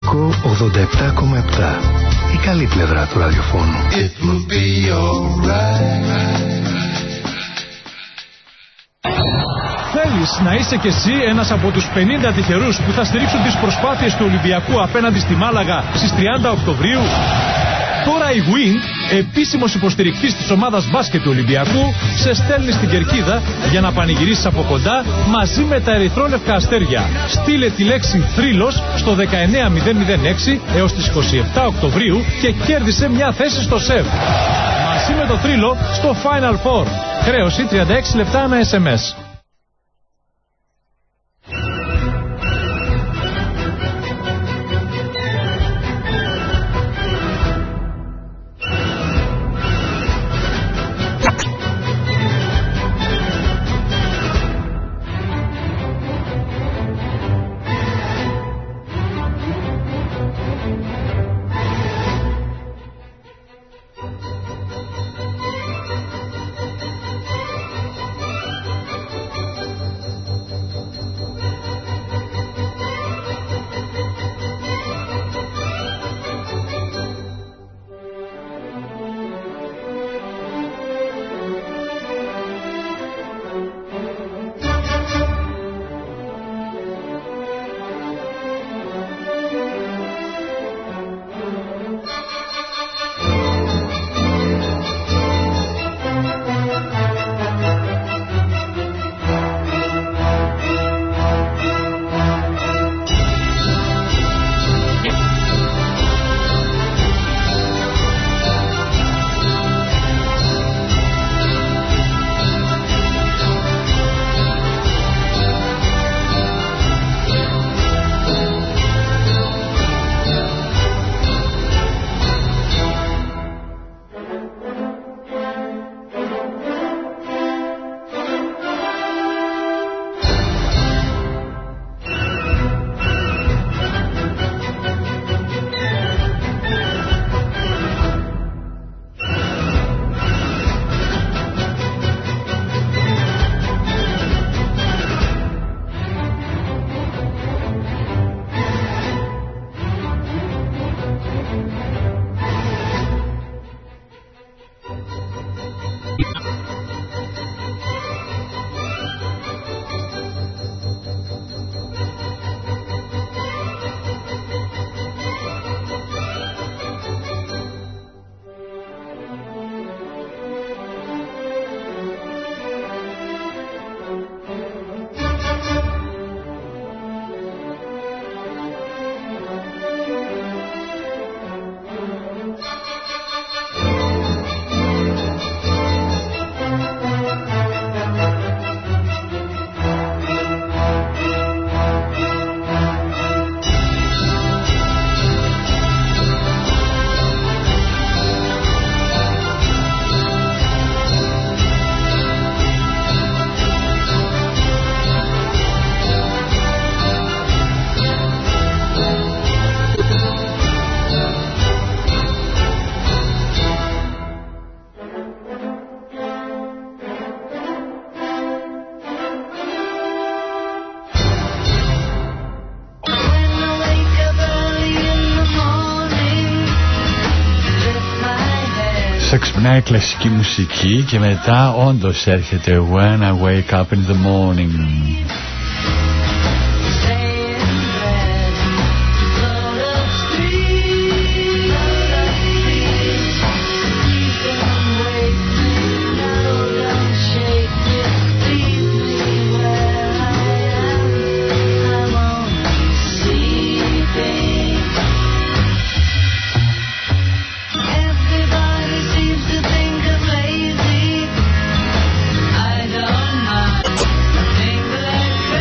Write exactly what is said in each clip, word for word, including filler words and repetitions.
ογδόντα επτά κόμμα επτά. Η καλή πλευρά του ραδιοφώνου. It will be alright. Θέλεις να είσαι κι εσύ ένας από τους πενήντα τυχερούς που θα στηρίξουν τις προσπάθειες του Ολυμπιακού απέναντι στη Μάλαγα στις τριάντα Οκτωβρίου? Τώρα η Wind, επίσημος υποστηρικτής της ομάδας μπάσκετ του Ολυμπιακού, σε στέλνει στην κερκίδα για να πανηγυρίσεις από κοντά μαζί με τα ερυθρόλευκα αστέρια. Στείλε τη λέξη θρύλος στο δεκαεννιά μηδέν μηδέν έξι έως τις είκοσι επτά Οκτωβρίου και κέρδισε μια θέση στο σεφ. Μαζί με το θρύλο στο Final Four. Χρέωση τριάντα έξι λεπτά ανά ες εμ ες. Ξυπνάει κλασική μουσική και μετά όντως έρχεται When I Wake Up in the Morning. Think that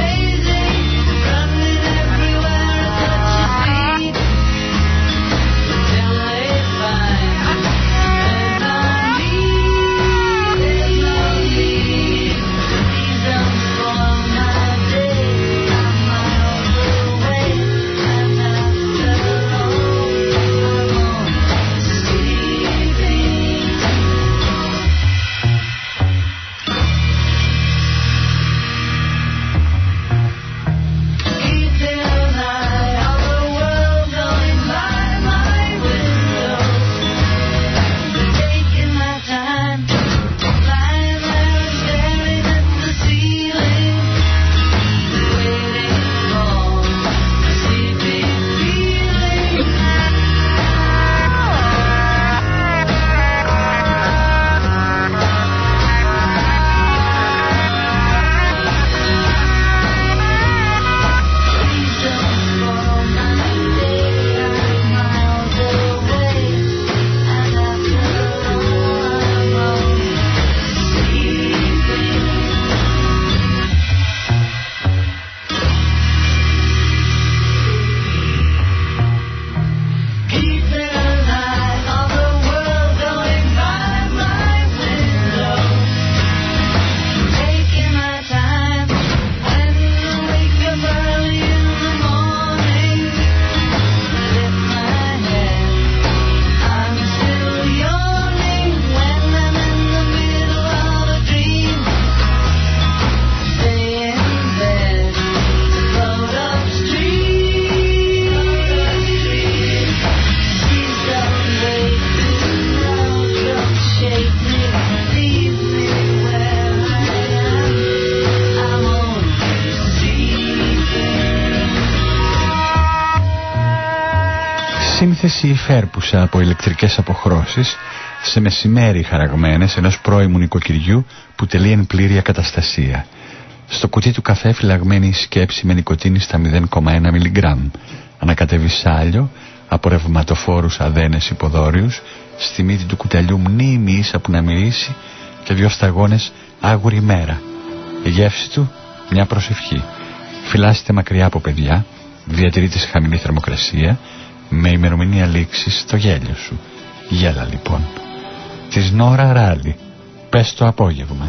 σύνθεση υφέρπουσα από ηλεκτρικές αποχρώσεις σε μεσημέρι χαραγμένες ενός πρώιμου νοικοκυριού που τελεί εν πλήρη ακαταστασία. Στο κουτί του καφέ φυλαγμένη η σκέψη με νοικοτήνη στα μηδέν κόμμα ένα μιλιγκράμμ. Ανακατεύει σάλιο από ρευματοφόρους αδένες υποδόριους, στη μύτη του κουταλιού μνήμη ίσα που να μυρίσει και δυο σταγόνες άγουρη μέρα. Η γεύση του μια προσευχή. Φυλάσσεται μακριά από παιδιά, διατηρείται σε χαμηλή θερμοκρασία, με ημερομηνία λήξης στο γέλιο σου. Γέλα λοιπόν. Της Νόρα Ράλι. Πες το απόγευμα.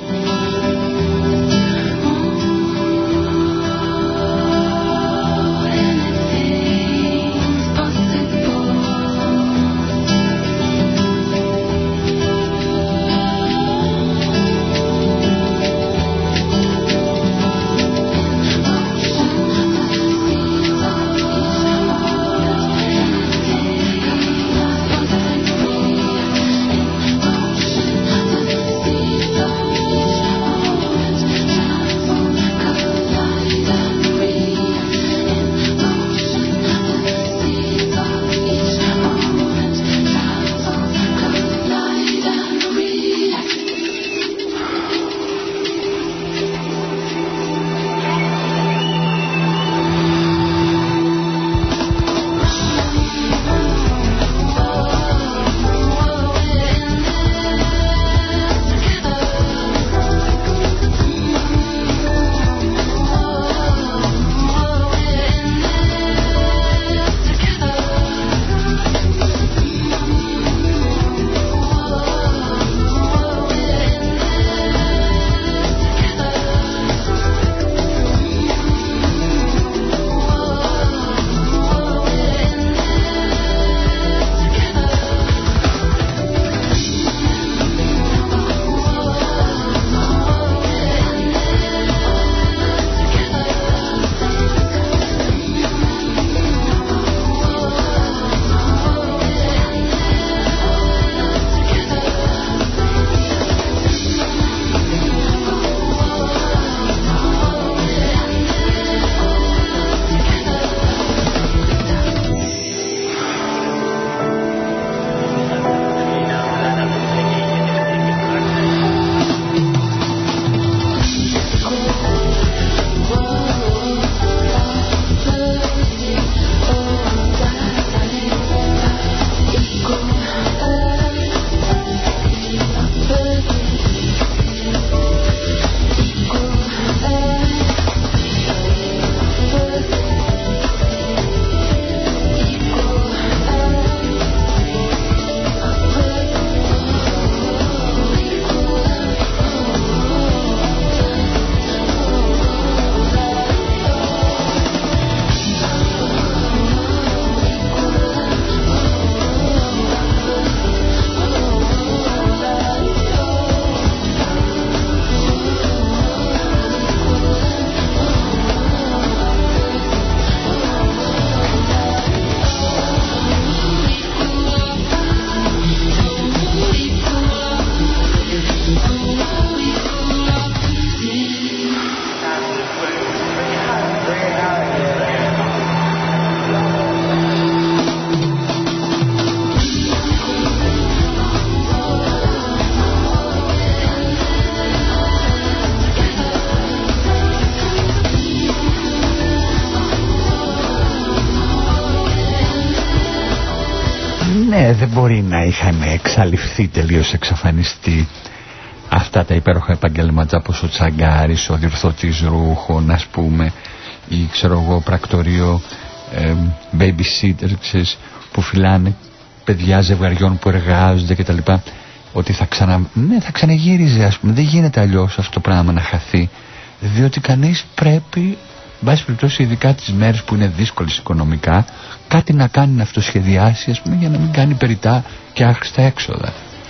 Ναι, δεν μπορεί να είχαν εξαλειφθεί, τελείως εξαφανιστεί αυτά τα υπέροχα επαγγέλματα όπως ο τσαγκάρης, ο διορθωτής ρούχων, ας πούμε, ή ξέρω εγώ πρακτορείο ε, babysitter, ξέρεις, που φυλάνε παιδιά ζευγαριών που εργάζονται κτλ. Ότι θα, ξανα... ναι, θα ξαναγύριζε, ας πούμε. Δεν γίνεται αλλιώς αυτό το πράγμα να χαθεί, διότι κανείς πρέπει, βάσει περιπτώσει, ειδικά τις μέρες που είναι δύσκολες οικονομικά, κάτι να κάνει, να αυτοσχεδιάσει, ας πούμε, για να μην κάνει περιτά και άχρηστα έξοδα.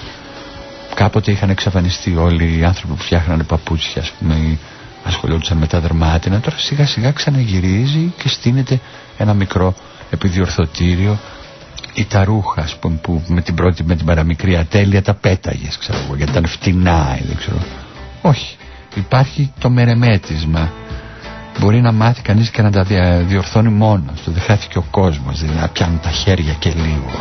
Κάποτε είχαν εξαφανιστεί όλοι οι άνθρωποι που φτιάχνανε παπούτσια, ας πούμε, ή ασχολούνταν με τα δερμάτινα. Τώρα σιγά σιγά ξαναγυρίζει και στείνεται ένα μικρό επιδιορθωτήριο, ή τα ρούχα, ας πούμε, που με την πρώτη, με την παραμικρή ατέλεια τα πέταγες, ξέρω εγώ, γιατί ήταν φτηνά ή δεν ξέρω. Όχι, υπάρχει το μερεμέτισμα μπορεί να μάθει κανείς και να τα διορθώνει μόνος του. Δεν χάθηκε ο κόσμος, δηλαδή να πιάνουν τα χέρια και λίγο.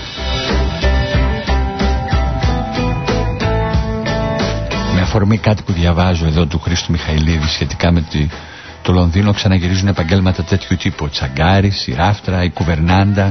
Με αφορμή κάτι που διαβάζω εδώ του Χρήστου Μιχαηλίδη σχετικά με τη, το Λονδίνο, ξαναγυρίζουν επαγγέλματα τέτοιου τύπου. Ο τσαγκάρης, η ράφτρα, η κουβερνάντα.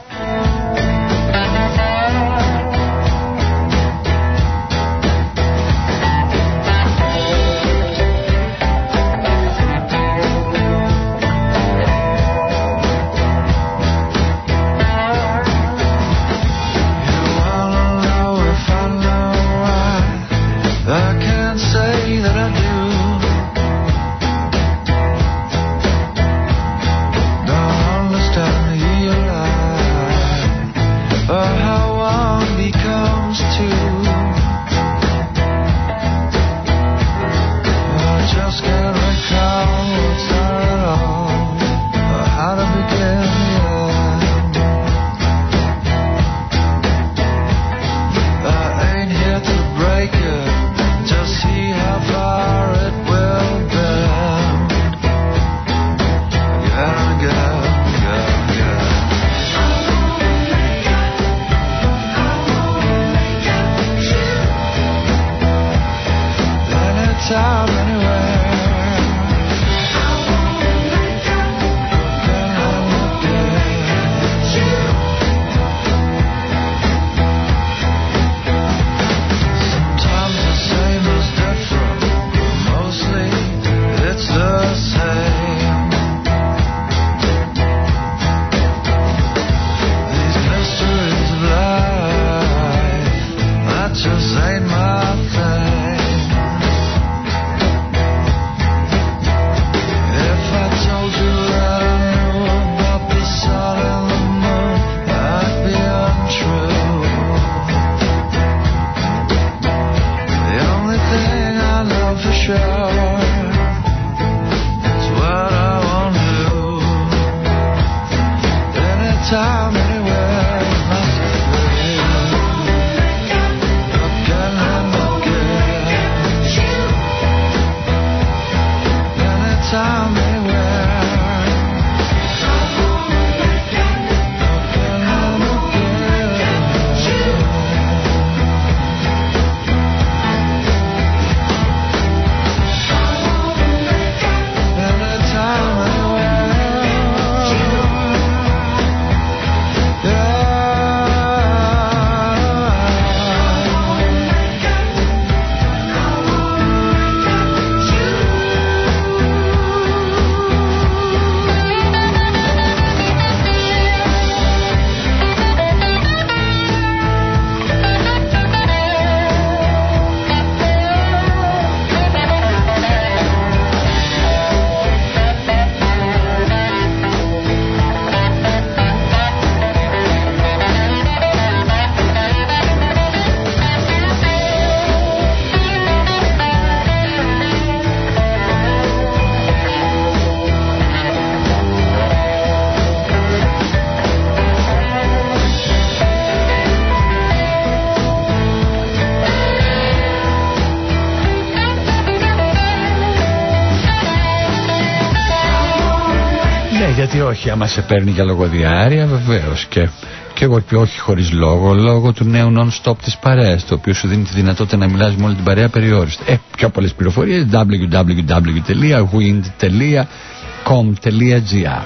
Γιατί όχι, άμα σε παίρνει για λογοδιάρεια, βεβαίως. Και, και εγώ και όχι χωρίς λόγο, λόγω του νέου non-stop της παρέας, το οποίο σου δίνει τη δυνατότητα να μιλάς με όλη την παρέα περιόριστα. Ε, πιο πολλές πληροφορίες, double-u double-u double-u τελεία wind τελεία com τελεία gr.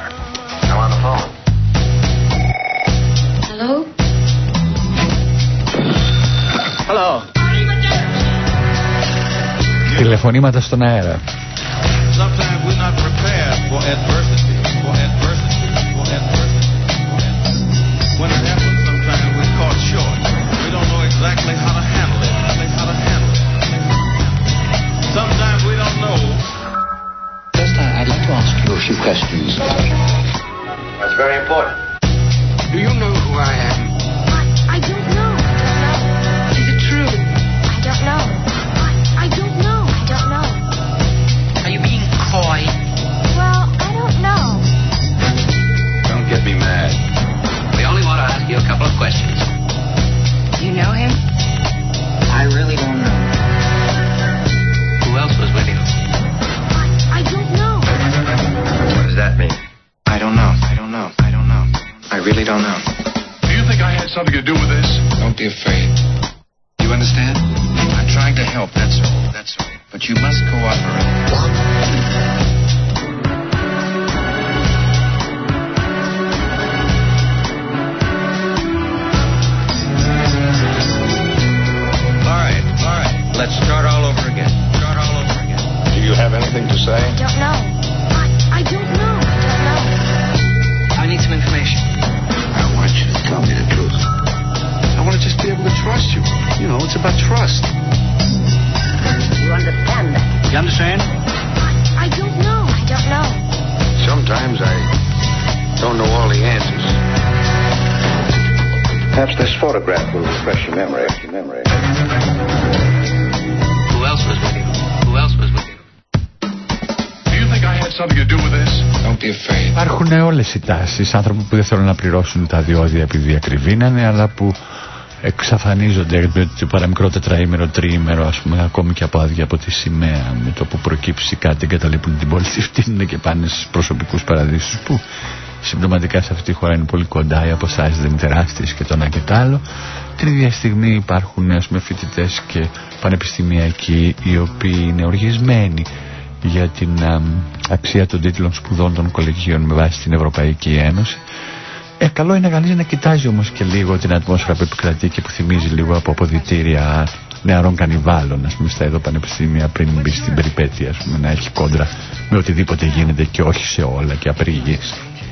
Hello? Hello? Τηλεφωνήματα στον αέρα. Sometimes we're not prepared for adversity. When it happens, sometimes we're caught short. We don't know exactly how to handle it. How to handle it. Sometimes we don't know. First, I'd like to ask you a few questions. That's very important. Do you know who I am? I, I don't know. Is it true? I don't know. I, I don't know. I don't know. Are you being coy? Well, I don't know. Don't get me mad. We only want to ask you a couple of questions. You know him? I really don't know. Who else was with you? I, I don't know. really don't know. Do you think I had something to do with this? Don't be afraid. You understand? I'm trying to help, that's all, that's all. But you must cooperate. All right, all right. Let's start all over again. Start all over again. Do you have anything to say? I don't know. I, I don't know. I don't know. I need some information. I want you to tell me the truth. I want to just be able to trust you. You know, it's about trust. You understand that? You understand? I, I don't know. I don't know. Sometimes I don't know all the answers. Perhaps this photograph will refresh your memory. Your memory. Who else was with you? Who else was with you? Do you think I had something to do with this? Don't be afraid. Υπάρχουν όλες οι τάσεις, άνθρωποι που δεν θέλουν να πληρώσουν τα διόδια επειδή ακριβήνανε, αλλά που εξαφανίζονται το παραμικρό τετραήμερο, τριήμερο, ας πούμε, ακόμη και από άδεια από τη σημαία. Με το που προκύψει κάτι, εγκαταλείπουν την πόλη, τη φτύνουν και πάνε στους προσωπικούς παραδείσους που συμπτωματικά σε αυτή τη χώρα είναι πολύ κοντά, οι αποστάσεις δεν είναι τεράστιες και το ένα και το άλλο. Την ίδια στιγμή υπάρχουν, ας πούμε, φοιτητές και πανεπιστημιακοί οι οποίοι είναι οργισμένοι για την α, αξία των τίτλων σπουδών των κολεγίων με βάση την Ευρωπαϊκή Ένωση. Ε, καλό είναι κανείς να κοιτάζει όμως και λίγο την ατμόσφαιρα που επικρατεί και που θυμίζει λίγο από αποδυτήρια νεαρών κανιβάλων, ας πούμε, στα εδώ πανεπιστήμια πριν μπει στην περιπέτεια, ας πούμε, να έχει κόντρα με οτιδήποτε γίνεται και όχι σε όλα και απεργίες.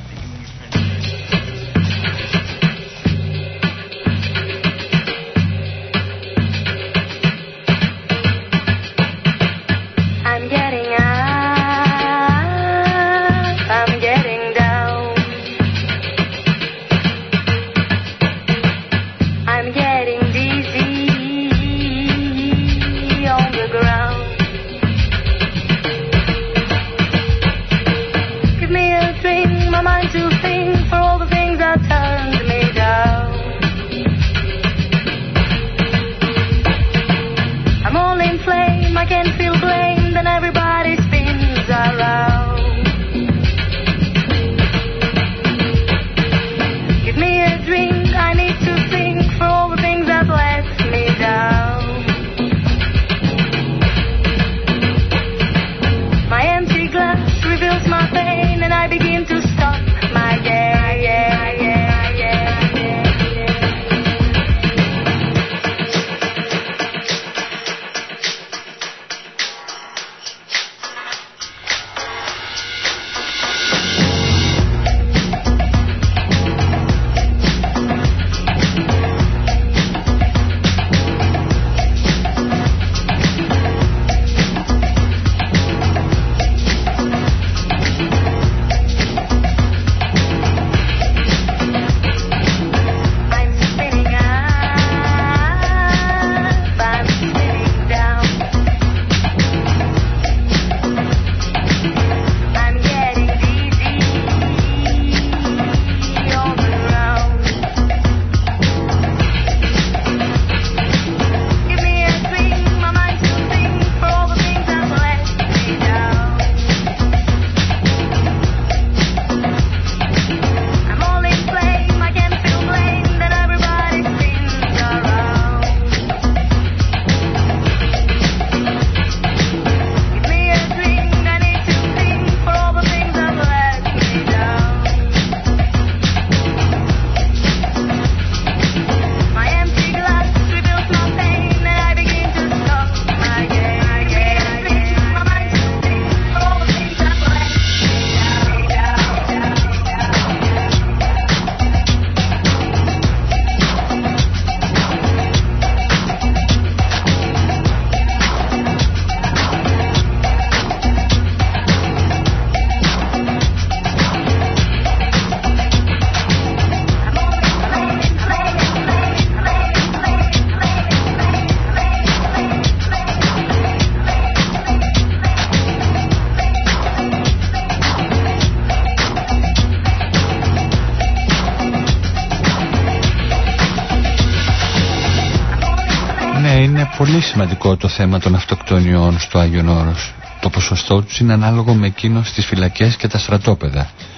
Πολύ σημαντικό το θέμα των αυτοκτονιών στο Άγιον Όρος. Το ποσοστό τους είναι ανάλογο με εκείνο στις φυλακές και τα στρατόπεδα.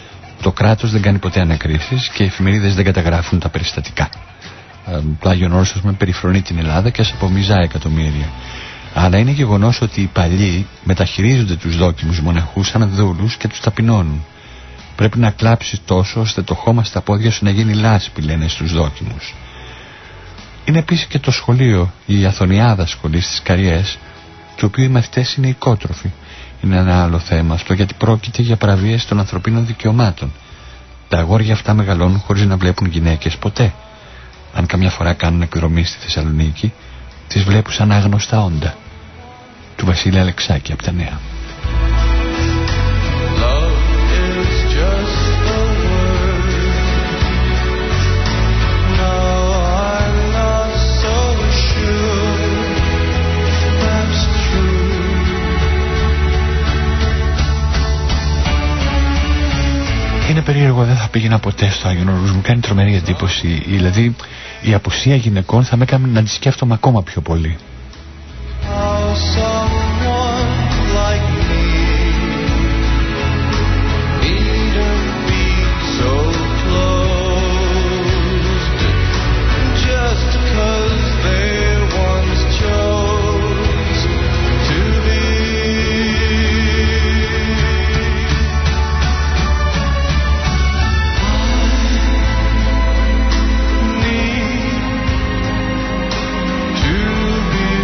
Το κράτος δεν κάνει ποτέ ανακρίσεις και οι εφημερίδες δεν καταγράφουν τα περιστατικά. Ε, το Άγιον Όρος με περιφρονεί την Ελλάδα και ας απομυζά εκατομμύρια. Αλλά είναι γεγονός ότι οι παλιοί μεταχειρίζονται τους δόκιμους μοναχούς σαν δούλους και τους ταπεινώνουν. Πρέπει να κλάψεις τόσο ώστε το χώμα στα πόδια σου να γίνει λάσπη, λένε στους δόκιμους. Είναι επίσης και το σχολείο, η Αθωνιάδα σχολή στις Καριές, του οποίου οι μαθητές είναι οικότροφοι. Είναι ένα άλλο θέμα αυτό, γιατί πρόκειται για παραβίαση των ανθρωπίνων δικαιωμάτων. Τα αγόρια αυτά μεγαλώνουν χωρίς να βλέπουν γυναίκες ποτέ. Αν καμιά φορά κάνουν εκδρομή στη Θεσσαλονίκη, τις βλέπουν σαν άγνωστα όντα. Του Βασίλη Αλεξάκη από τα Νέα. Είναι περίεργο, δεν θα πήγαινα ποτέ στο Άγιον Όρος. Μου κάνει τρομερή εντύπωση. Δηλαδή η απουσία γυναικών θα με έκανε να τις σκέφτομαι ακόμα πιο πολύ. To be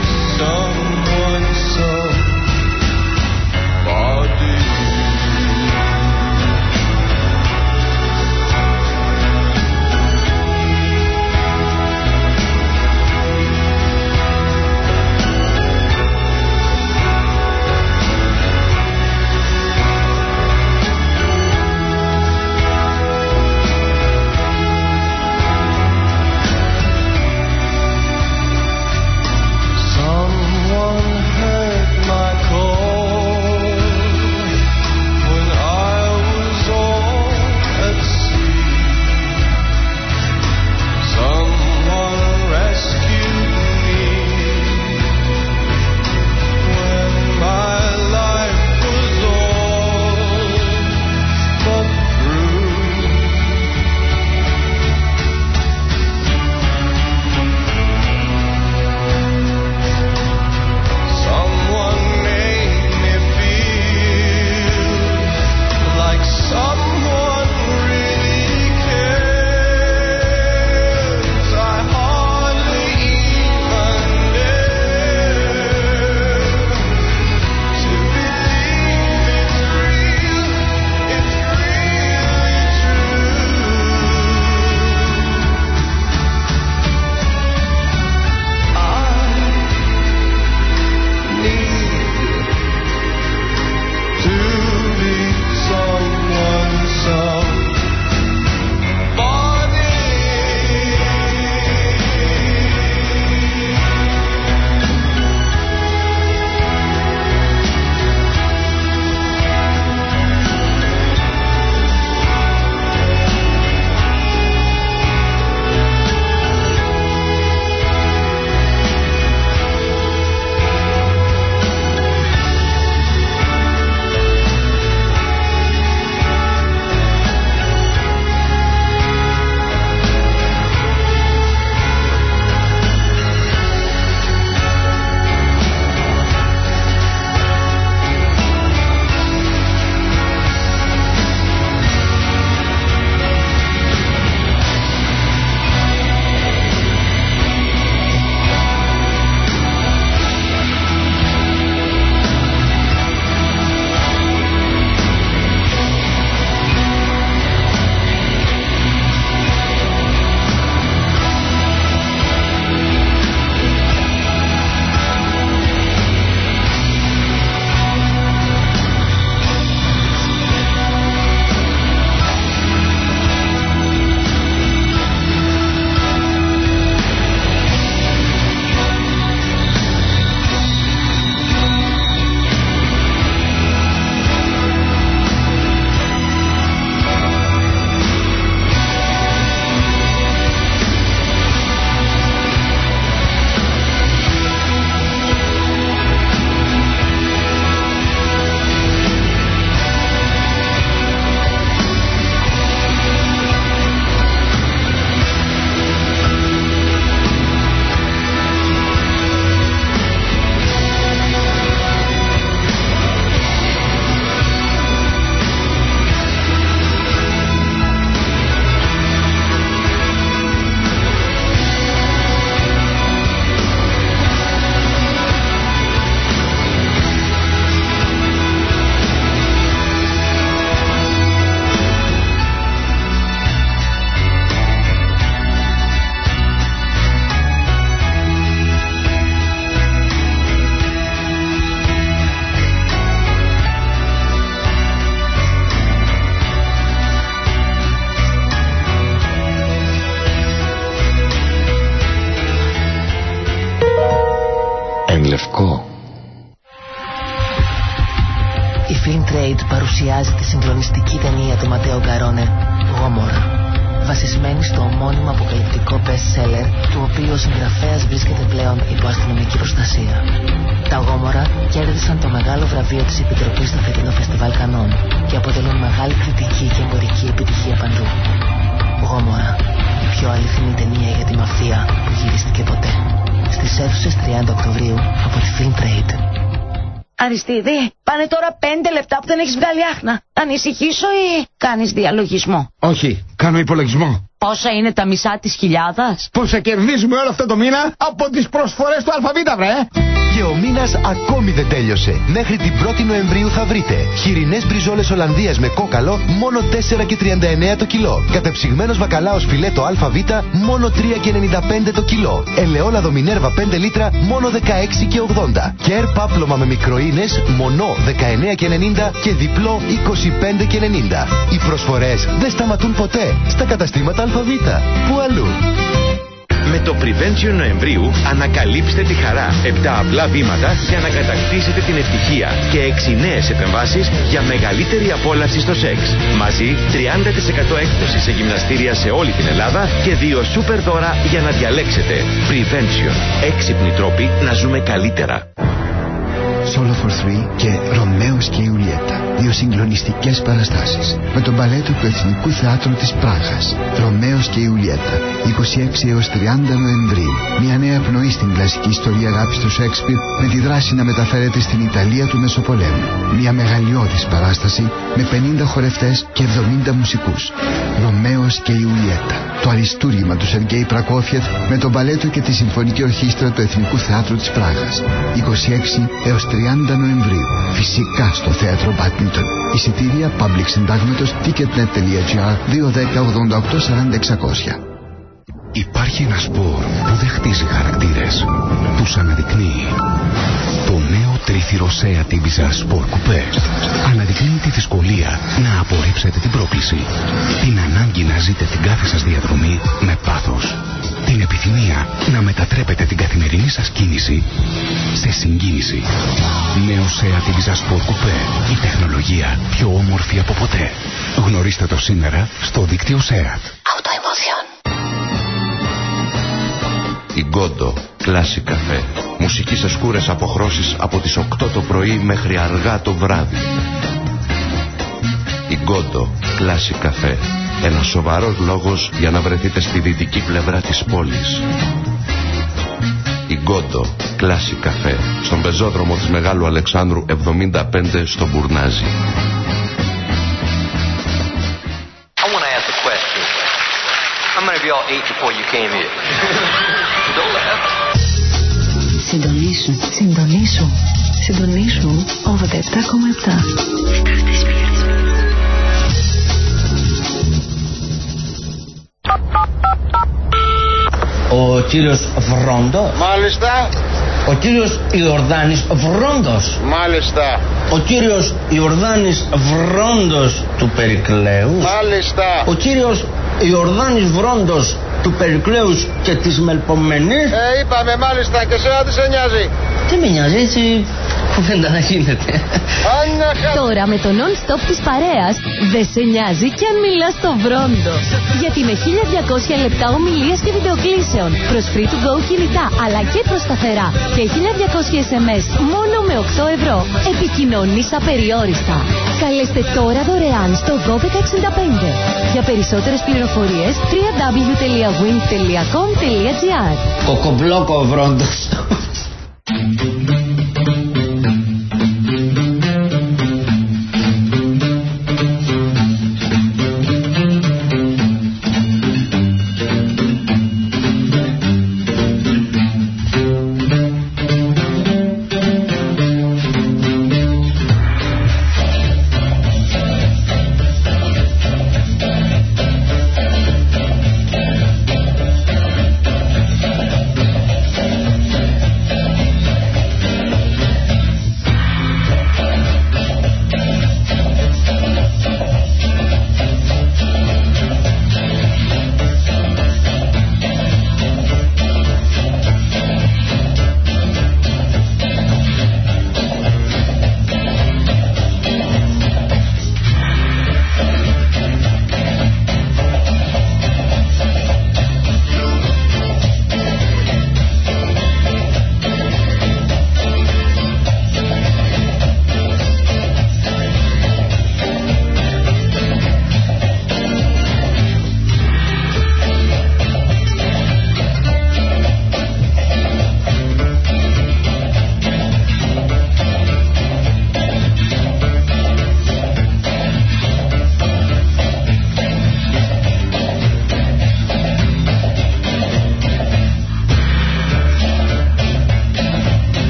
παρουσιάζει τη συγκλονιστική ταινία του Ματέο Γκαρόνε, Γόμορα, βασισμένη στο ομώνυμο αποκαλυπτικό best-seller, του οποίου ο συγγραφέας βρίσκεται πλέον υπό αστυνομική προστασία. Τα Γόμορα κέρδισαν το μεγάλο βραβείο της Επιτροπής στο φετινό Φεστιβάλ Κανών και αποτελούν μεγάλη κριτική και εμπορική επιτυχία παντού. Γόμορα, η πιο αληθινή ταινία για τη μαφία που γυρίστηκε ποτέ. Στις αίθουσες τριάντα Οκτωβρίου από τη Film Trade. Αριστίδη, πάνε τώρα πέντε λεπτά που δεν έχεις βγάλει άχνα. Θα ανησυχήσω ή κάνεις διαλογισμό? Όχι, κάνω υπολογισμό. Πόσα είναι τα μισά της χιλιάδας? Πόσα κερδίζουμε όλο αυτό το μήνα από τις προσφορές του ΑΒ, βρε! Και ο μήνας ακόμη δεν τέλειωσε. Μέχρι την πρώτη Νοεμβρίου θα βρείτε χοιρινές μπριζόλες Ολλανδίας με κόκαλο μόνο τέσσερα και τριάντα εννέα το κιλό. Κατεψυγμένος βακαλάος φιλέτο ΑΒ μόνο τρία και ενενήντα πέντε το κιλό. Ελαιόλαδο Μινέρβα πέντε λίτρα μόνο δεκαέξι και ογδόντα. Κέρ πάπλωμα με μικροίνες μονό δεκαεννέα και ενενήντα και διπλό είκοσι πέντε και ενενήντα. Οι προσφορές δεν σταματούν ποτέ στα καταστήματα ΑΒ. Πού αλλού? Με το Prevention Νοεμβρίου ανακαλύψτε τη χαρά. επτά απλά βήματα για να κατακτήσετε την ευτυχία και έξι νέες επεμβάσεις για μεγαλύτερη απόλαυση στο σεξ. Μαζί τριάντα τοις εκατό έκπτωση σε γυμναστήρια σε όλη την Ελλάδα και δύο σούπερ δώρα για να διαλέξετε. Prevention. Έξυπνοι τρόποι να ζούμε καλύτερα. Solo for Three και Ρωμαίος και Ιουλιέτα. Δύο συγκλονιστικές παραστάσεις με τον μπαλέτο του Εθνικού Θεάτρου της Πράγας. Ρωμαίος και Ιουλιέτα. είκοσι έξι έως τριάντα Νοεμβρίου. Μια νέα πνοή στην κλασική ιστορία αγάπης του Σέξπιρ με τη δράση να μεταφέρεται στην Ιταλία του Μεσοπολέμου. Μια μεγαλειώδης παράσταση με πενήντα χορευτές και εβδομήντα μουσικούς. Ρωμαίος και Ιουλιέτα. Το αριστούργημα του Σεργέη Πρακόφιεφ με τον μπαλέτο και τη Συμφωνική Ορχήστρα του Εθνικού Θεάτρου της Πράγας. είκοσι έξι έως τριάντα Νοεμβρίου. Φυσικά στο θέατρο Badminton. Εισιτήρια Public Συντάγματος ticketnet.gr δύο δέκα ογδόντα οκτώ σαράντα εξακόσια. Υπάρχει ένα σπορ που δεν χτίζει χαρακτήρες. Τους αναδεικνύει. Το νέο τρίθυρο Seat Ibiza Sport Coupé αναδεικνύει τη δυσκολία να απορρίψετε την πρόκληση. Την ανάγκη να ζείτε την κάθε σας διαδρομή με πάθος. Την επιθυμία να μετατρέπετε την καθημερινή σας κίνηση σε συγκίνηση. Νέο Seat Ibiza Sport Coupé. Η τεχνολογία πιο όμορφη από ποτέ. Γνωρίστε το σήμερα στο δίκτυο Seat. Autoemotion. Η Γκόντο Classic Café. Μουσική σε σκούρες αποχρώσεις από τις οκτώ το πρωί μέχρι αργά το βράδυ. Η Γκόντο Classic Café. Ένας σοβαρός λόγος για να βρεθείτε στη δυτική πλευρά της πόλης. Η Γκόντο Classic Café. Στον πεζόδρομο της Μεγάλου Αλεξάνδρου εβδομήντα πέντε στο Μπουρνάζι. How many of y'all ate before you came here? Don't laugh. Συντονίσου, συντονίσου, συντονίσου ογδόντα επτά κόμμα επτά. Ο κύριος Βρόντο. Μάλιστα. Ο κύριος Ιορδάνης Βρόντος. Μάλιστα. Ο κύριος Ιορδάνης Βρόντος του Περικλέους. Μάλιστα. Ο κύριος Ιορδάνης Βρόντος του Περικλέους και της Μελπομενής. Ε, είπαμε μάλιστα, και σένα τι σε νοιάζει? Τι με νοιάζει, έτσι κουβέντα να γίνεται. Τώρα με το non-stop της παρέας δεν σε νοιάζει κι αν μιλάς στο Βρόντο. Γιατί με χίλια διακόσια λεπτά ομιλίας και βιντεοκλήσεων, προς free to go κινητά αλλά και προς σταθερά και χίλια διακόσια ες εμ ες μόνο με οκτώ ευρώ, επικοινωνείς απεριόριστα. Καλέστε τώρα δωρεάν στο δώδεκα εξήντα πέντε. Για περισσότερες πληροφορίες double-u double-u double-u τελεία wind τελεία com τελεία gr. Κοκομπλόκο Βρόντος.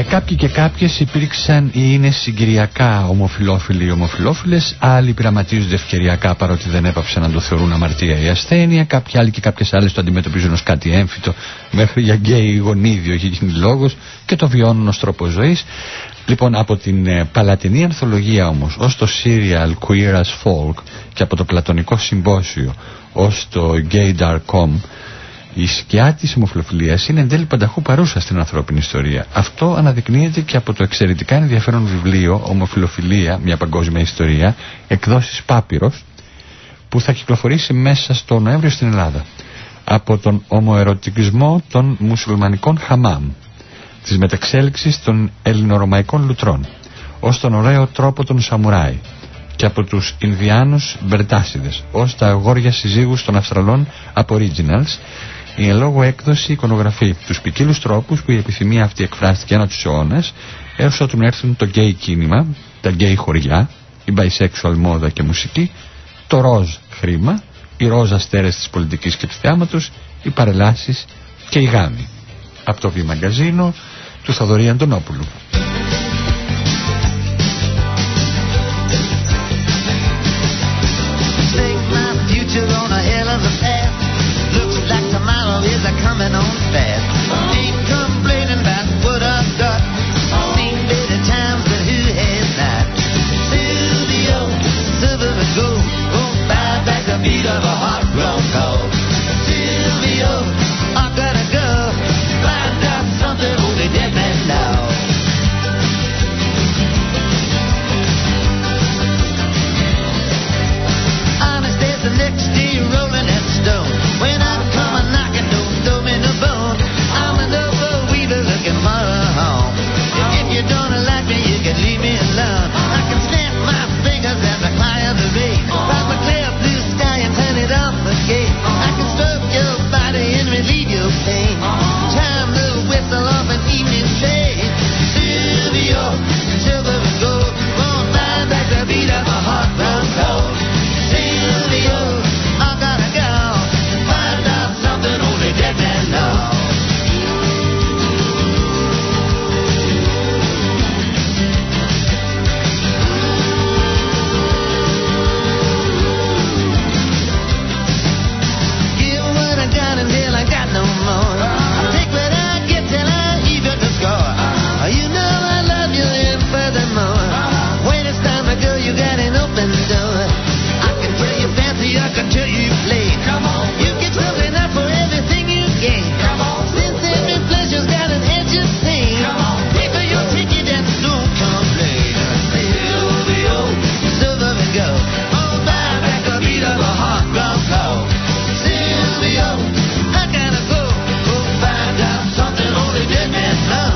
κάποιοι και κάποιες υπήρξαν ή είναι συγκυριακά ομοφυλόφιλοι ή ομοφυλόφιλες, άλλοι πειραματίζονται ευκαιριακά παρότι δεν έπαψαν να το θεωρούν αμαρτία ή ασθένεια, κάποιοι άλλοι και κάποιες άλλες το αντιμετωπίζουν ως κάτι έμφυτο, μέχρι για γκέι γονίδιο έχει γίνει λόγος και το βιώνουν ως τρόπο ζωής. Λοιπόν, από την ε, παλατινή ανθολογία όμως ως το serial Queer as Folk και από το πλατωνικό συμπόσιο ως το Gay.com, η σκιά της ομοφυλοφιλίας είναι εν τέλει πανταχού παρούσα στην ανθρώπινη ιστορία. Αυτό αναδεικνύεται και από το εξαιρετικά ενδιαφέρον βιβλίο «Ομοφυλοφιλία, μια παγκόσμια ιστορία», εκδόσεις Πάπυρος, που θα κυκλοφορήσει μέσα στο Νοέμβριο στην Ελλάδα. Από τον ομοερωτικισμό των μουσουλμανικών χαμάμ, της μεταξέλιξης των ελληνορωμαϊκών λουτρών, ως τον ωραίο τρόπο των σαμουράι, και από τους Ινδιάνους Μπερτάσιδες, ως τα αγόρια συζύγους των Αυστραλών Aboriginals. Η εν λόγω έκδοση εικονογραφεί τους ποικίλους τρόπους που η επιθυμία αυτή εκφράστηκε ανά τους αιώνες, έως ότου έρθουν το γκέι κίνημα, τα γκέι χωριά, η bisexual μόδα και μουσική, το ροζ χρήμα, οι ροζ αστέρες της πολιτικής και του θεάματος, οι παρελάσεις και οι γάμοι. Από το Β Μαγκαζίνο του Θοδωρή Αντωνόπουλου. Coming on fast. Ain't complaining about what I've got. Seen better times, but who has not? Silvio, silver and gold, won't buy back the beat of a hot rock call. Silvio, I gotta go find out something only dead men know. Honest as the next day rolling that stone. When I come a knocking, don't throw me no bone. I'm an overweaver looking for a home. If you don't like me, you can leave me alone. I can snap my fingers and the fire the rain. Pop a clear blue sky and turn it off again. I can stroke your body and relieve your pain. Chime the whistle off an evening train. Silvio, silver and gold, won't buy back the beat of a hot round cold. Silvio, I gotta go find out something only dead men know. Give what I got until I got no more. I take what I get till I even the score. You know I love you and furthermore. When it's time to go, you got an open door. I can tell you fancy, I can tell you plain. Come on, you get something up for everything you gain. Come on, since every pleasure's got an edge of pain. Come on, pay for your ticket and don't complain. Silvio, silver and gold, oh, buy back the beat of a hot rock call. Silvio, I gotta go, go find out something only dead men know.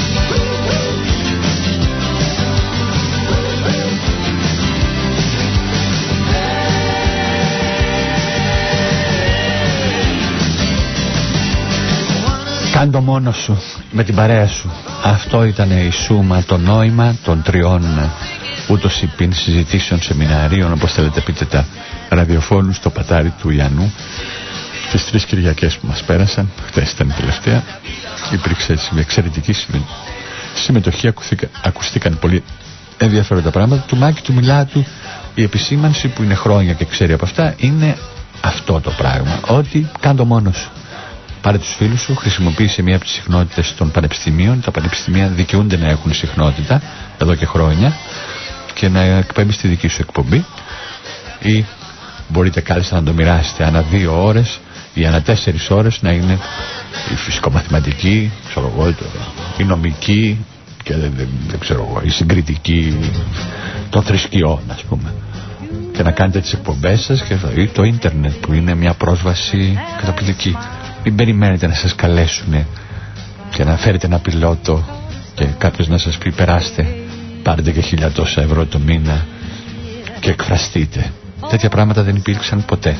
Κάντο μόνος σου, με την παρέα σου. Αυτό ήταν η σούμα, το νόημα των τριών ούτως υπήν συζητήσεων, σεμιναρίων, όπως θέλετε πείτε τα ραδιοφώνου στο πατάρι του Ιαννού. Τις τρεις Κυριακές που μας πέρασαν, χθες ήταν η τελευταία, υπήρξε έτσι μια εξαιρετική συμμετοχή, ακουστήκαν πολύ ενδιαφέροντα πράγματα. Του Μάκη του Μιλάτου η επισήμανση που είναι χρόνια και ξέρει από αυτά είναι αυτό το πράγμα, ότι κάντο μόνος σου. Πάρε τους φίλους σου, χρησιμοποίησε μία από τις συχνότητες των πανεπιστημίων. Τα πανεπιστημία δικαιούνται να έχουν συχνότητα εδώ και χρόνια και να εκπέμπεις τη δική σου εκπομπή, ή μπορείτε κάλλιστα να το μοιράσετε ανά δύο ώρες ή ανά τέσσερις ώρες, να είναι η φυσικομαθηματική, ξέρω εγώ, η νομική και δεν, δεν, δεν ξέρω εγώ, η συγκριτική των θρησκειών, ας πούμε, και να κάνετε τις εκπομπές σας και ή το ίντερνετ που είναι μια πρόσβαση καταπληκτική. Μην περιμένετε να σας καλέσουν και να φέρετε ένα πιλότο και κάποιος να σας πει περάστε, πάρετε και χίλια τόσα ευρώ το μήνα και εκφραστείτε. Τέτοια πράγματα δεν υπήρξαν ποτέ.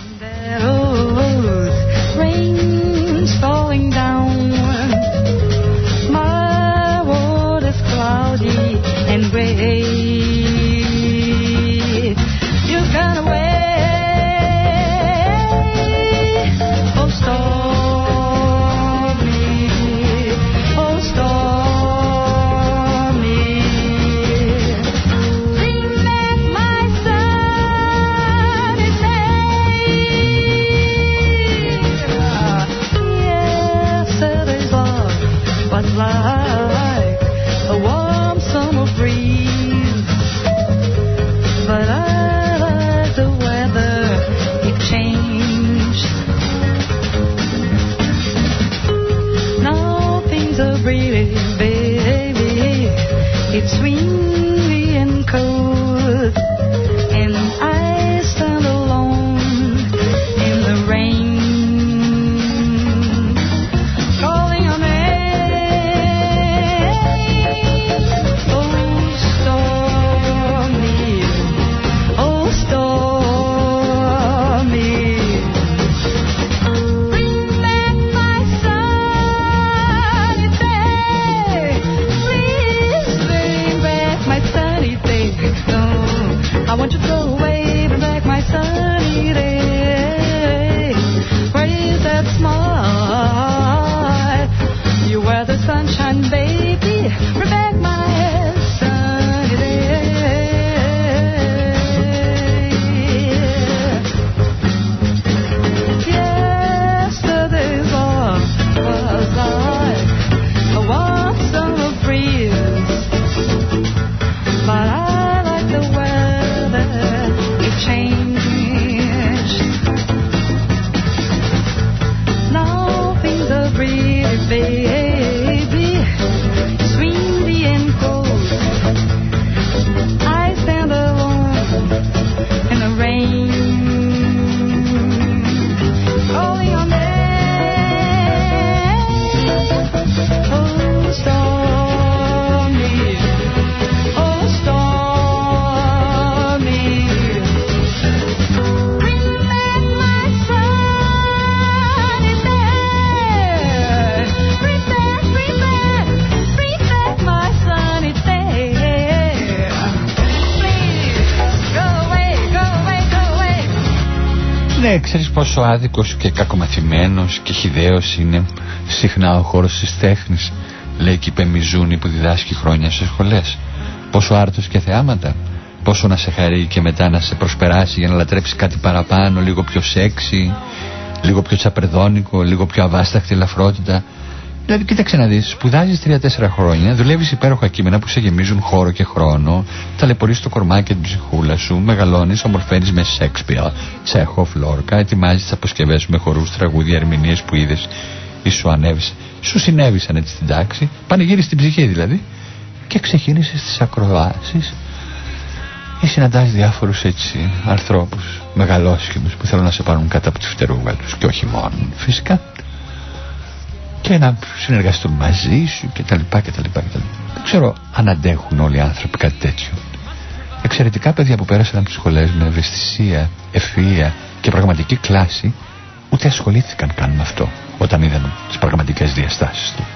Ναι, ξέρεις πόσο άδικος και κακομαθημένος και χυδαίος είναι συχνά ο χώρος της τέχνης, λέει και η Πεμιζούνη που διδάσκει χρόνια σε σχολές. Πόσο άρτος και θεάματα, πόσο να σε χαρεί και μετά να σε προσπεράσει για να λατρέψεις κάτι παραπάνω, λίγο πιο σεξι, λίγο πιο τσαπρεδόνικο, λίγο πιο αβάσταχτη ελαφρότητα. Δηλαδή, κοίταξε να δεις, σπουδάζεις τρία-τέσσερα χρόνια, δουλεύεις υπέροχα κείμενα που σε γεμίζουν χώρο και χρόνο, ταλαιπωρείς το κορμάκι και την ψυχούλα σου, μεγαλώνεις, ομορφαίνεις με Σέξπιρ, Τσέχοφ, Λόρκα, ετοιμάζεις τις αποσκευές σου με χορούς, τραγούδια, ερμηνείες που είδες ή σου ανέβησε, σου συνέβησαν έτσι στην τάξη, πανηγύρισες την ψυχή δηλαδή, και ξεκίνησες τις ακροάσεις ή συναντάς διάφορους έτσι ανθρώπους μεγαλόσχημους που θέλουν να σε πάρουν κάτω από τη φτερούγα τους και όχι μόνο φυσικά, και να συνεργαστούν μαζί σου και τα λοιπά και τα λοιπά και τα λοιπά. Δεν ξέρω αν αντέχουν όλοι οι άνθρωποι κάτι τέτοιο. Εξαιρετικά παιδιά που πέρασαν από τις σχολές με ευαισθησία, ευφυΐα και πραγματική κλάση, ούτε ασχολήθηκαν καν με αυτό όταν είδαν τις πραγματικές διαστάσεις του.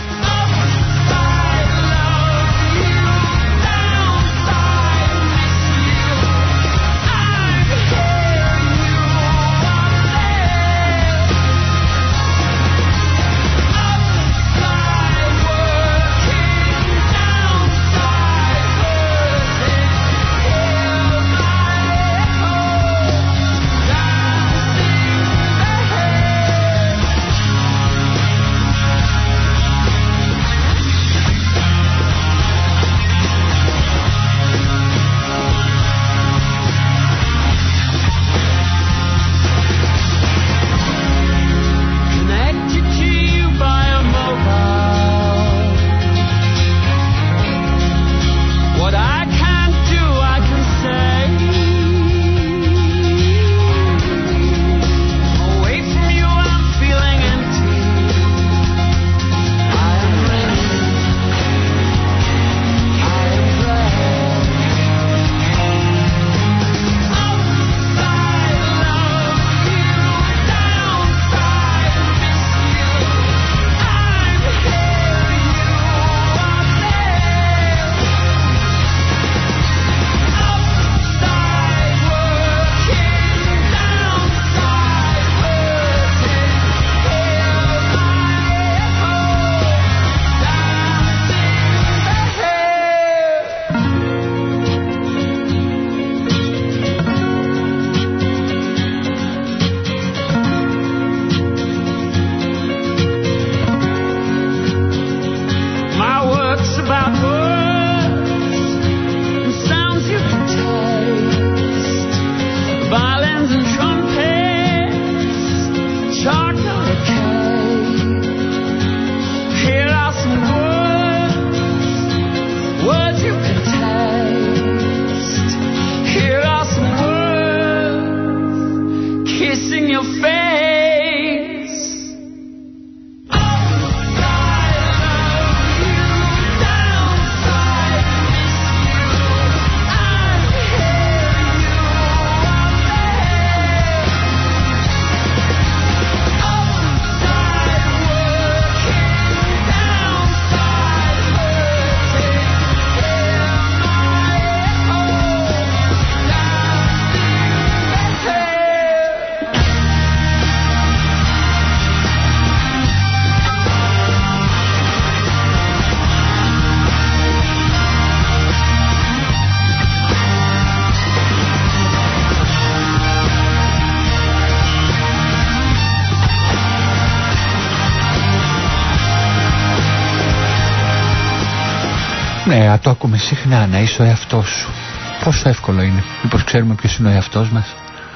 Ναι, το ακούμε συχνά, να είσαι ο εαυτός σου. Πόσο εύκολο είναι. Μήπως ξέρουμε ποιος είναι ο εαυτός μας?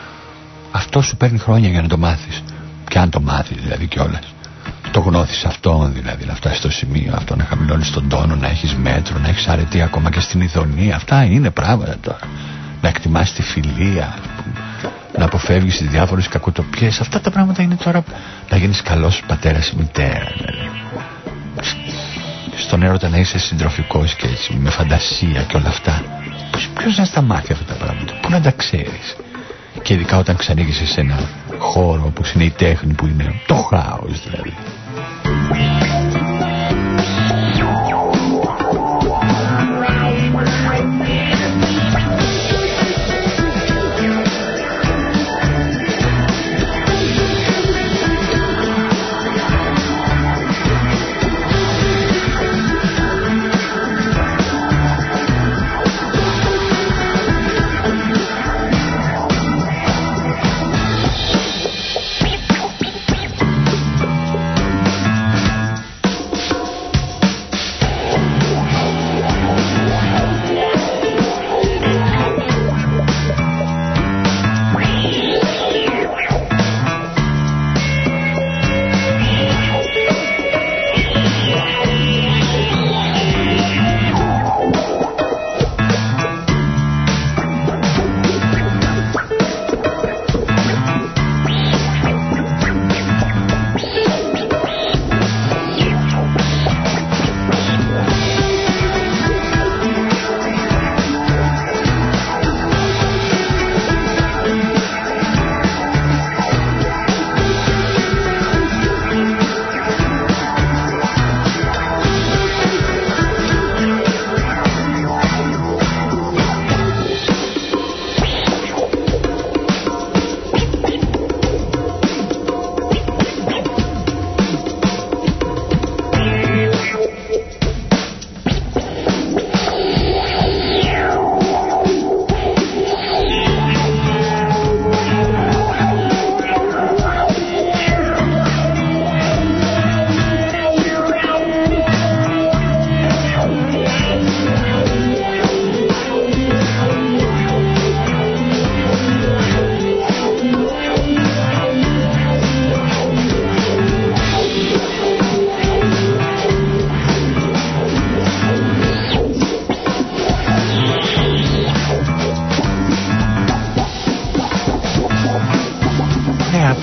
Αυτό σου παίρνει χρόνια για να το μάθεις. Και αν το μάθεις δηλαδή κιόλας. Το γνώθεις αυτόν δηλαδή, να φτάσεις στο σημείο αυτό, να χαμηλώνεις τον τόνο, να έχεις μέτρο, να έχεις αρετή ακόμα και στην ειδονία. Αυτά είναι πράγματα τώρα. Να εκτιμάς τη φιλία, να αποφεύγεις τις διάφορες κακοτοπιές. Αυτά τα πράγματα είναι τώρα να γίνεις καλός πατέρας ή μητέρα. Δηλαδή. Στον έρωτα να είσαι συντροφικός και έτσι, με φαντασία και όλα αυτά. Ποιος να στα μάθει αυτά τα πράγματα, πού να τα ξέρεις? Και ειδικά όταν ξανοίγεις σε ένα χώρο όπως είναι η τέχνη, που είναι το χάος δηλαδή.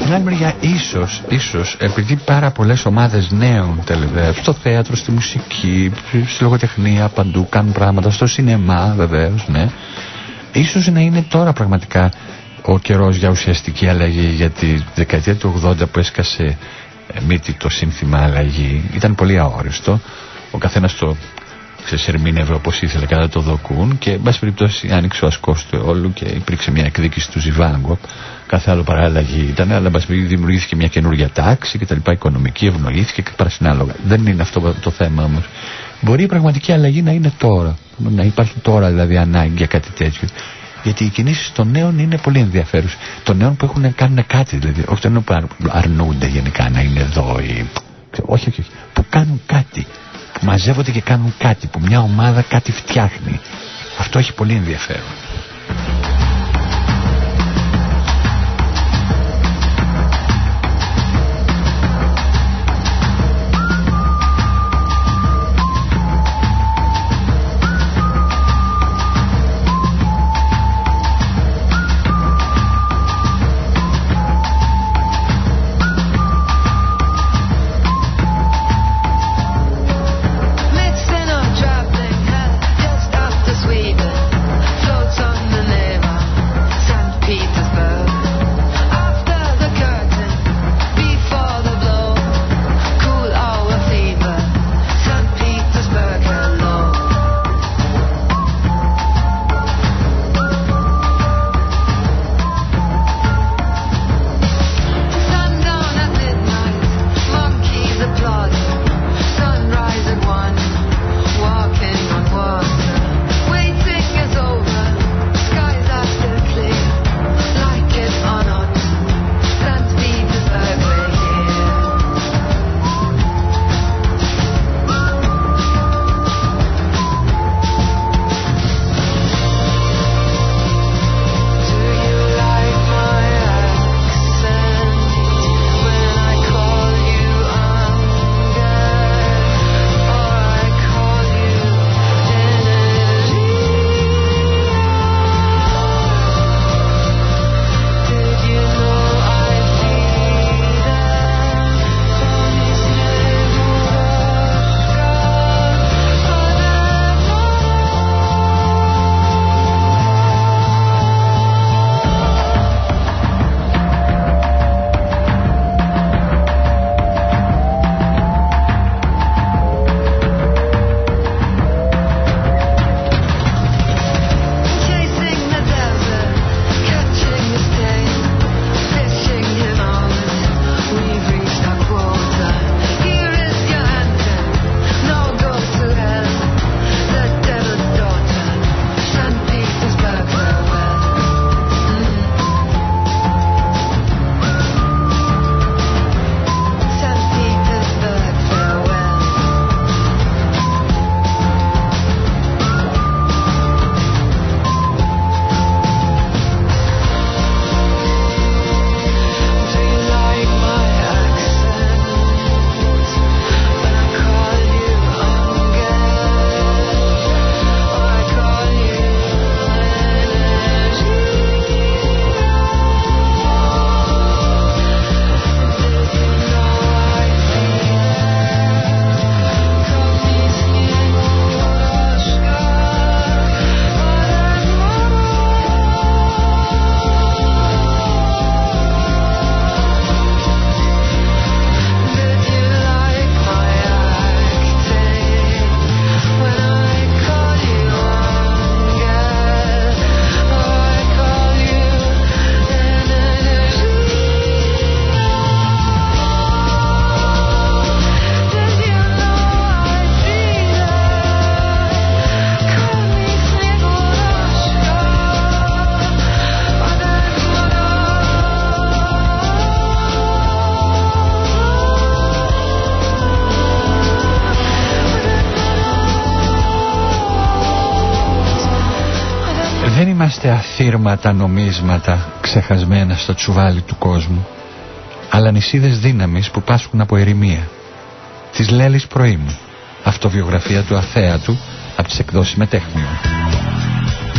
την άλλη μεριά ίσως, ίσως επειδή πάρα πολλές ομάδες νέων τελευεύουν στο θέατρο, στη μουσική, στη λογοτεχνία, παντού κάνουν πράγματα, στο σινεμά βεβαίως, ναι, ίσως να είναι τώρα πραγματικά ο καιρός για ουσιαστική αλλαγή, γιατί τη δεκαετία του ογδόντα που έσκασε μύτη το σύνθημα αλλαγή ήταν πολύ αόριστο, ο καθένας το ξεσερμήνευε όπως ήθελε κατά το δοκούν και εν πάση περιπτώσει άνοιξε ο ασκός του όλου και υπήρξε μια εκδίκηση του Ζιβάγκο, κάθε άλλο παρά αλλαγή ήταν, αλλά εν πάση περιπτώσει δημιουργήθηκε μια καινούργια τάξη και τα λοιπά, οικονομική, ευνοήθηκε και παρασυνάλογα. Δεν είναι αυτό το θέμα όμως. Μπορεί η πραγματική αλλαγή να είναι τώρα, να υπάρχει τώρα δηλαδή ανάγκη για κάτι τέτοιο. Γιατί οι κινήσεις των νέων είναι πολύ ενδιαφέρουσες. Των νέων που έχουν κάνουν κάτι, δηλαδή, όχι των νέων που αρνούνται γενικά να είναι εδώ, ή, όχι, όχι, όχι, που κάνουν κάτι, που μαζεύονται και κάνουν κάτι, που μια ομάδα κάτι φτιάχνει. Αυτό έχει πολύ ενδιαφέρον. είμαστε αθήρματα νομίσματα ξεχασμένα στο τσουβάλι του κόσμου, αλλά νησίδες δύναμης που πάσχουν από ερημία. Της Λέλης Προήμου, αυτοβιογραφία του αθέατου από τις εκδόσεις Μετέχμιο.